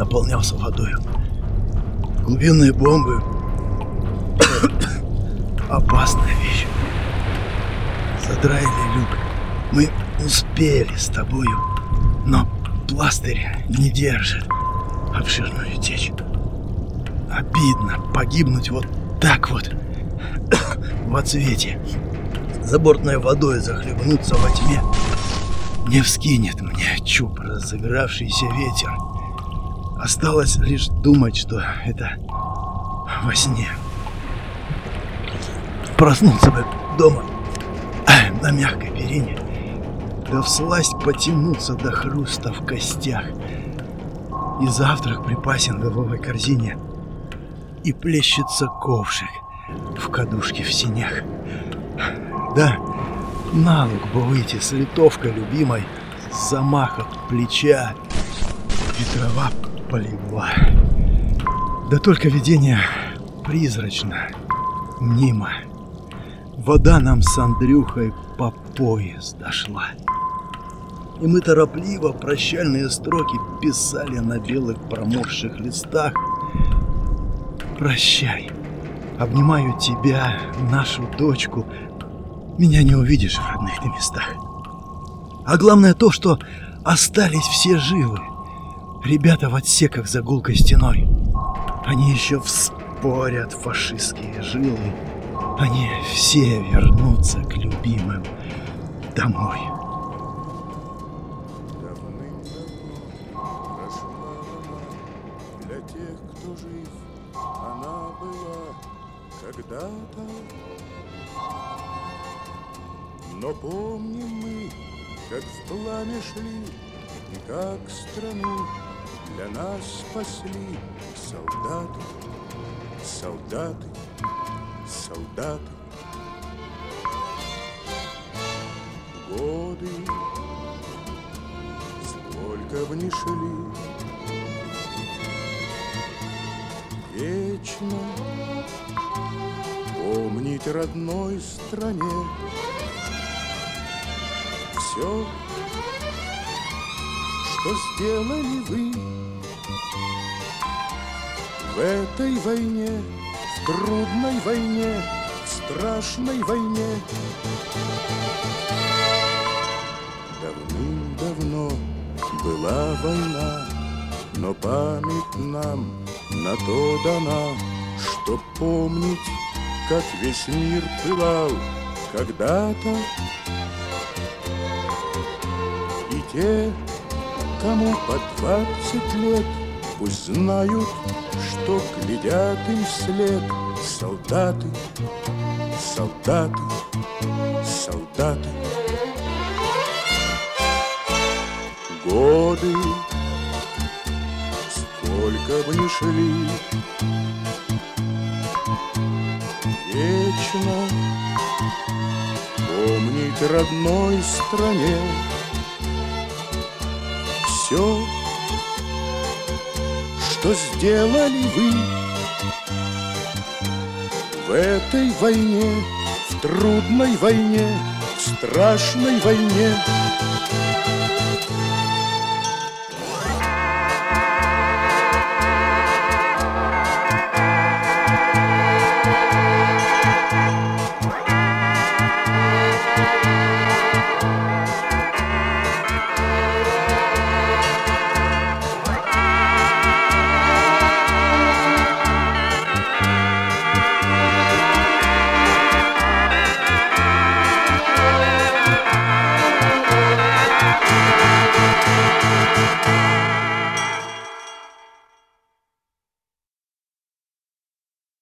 наполнялся водой. Глубинные бомбы — опасная вещь. Задраили люк. Мы успели с тобою, но пластырь не держит обширную течь. Обидно погибнуть вот так вот в отсвете. Забортной водой захлебнуться во тьме. Не вскинет мне чуб разыгравшийся ветер. Осталось лишь думать, что это во сне. Проснулся бы дома на мягкой перине, да всласть потянуться до хруста в костях. И завтрак припасен в головой корзине, и плещется ковшик в кадушке в синях. Да, на луг бы выйти с литовкой любимой, с замаха плеча, и трава полегла. Да только видение призрачно, мнимо. Вода нам с Андрюхой по пояс дошла. И мы торопливо прощальные строки писали на белых промокших листах. Прощай, обнимаю тебя, нашу дочку. Меня не увидишь в родных ты местах. А главное то, что остались все живы. Ребята в отсеках за гулкой стеной. Они еще вспорят фашистские жилы. Они все вернутся к любимым домой. Давным-давно прошла для тех, кто жив. Она была когда-то. Но помним мы, как в пламя шли, и как страну для нас спасли солдаты, солдаты, солдаты. Годы, сколько бы ни шли, вечно помнить родной стране все, что сделали вы в этой войне, в трудной войне, в страшной войне. Давным-давно была война, но память нам на то дана, чтоб помнить, как весь мир пылал когда-то. И те, кому по 20 лет, пусть знают, что глядят им вслед солдаты, солдаты, солдаты. Годы, сколько бы ни шли, вечно помнить родной стране все, что сделали вы в этой войне, в трудной войне, в страшной войне.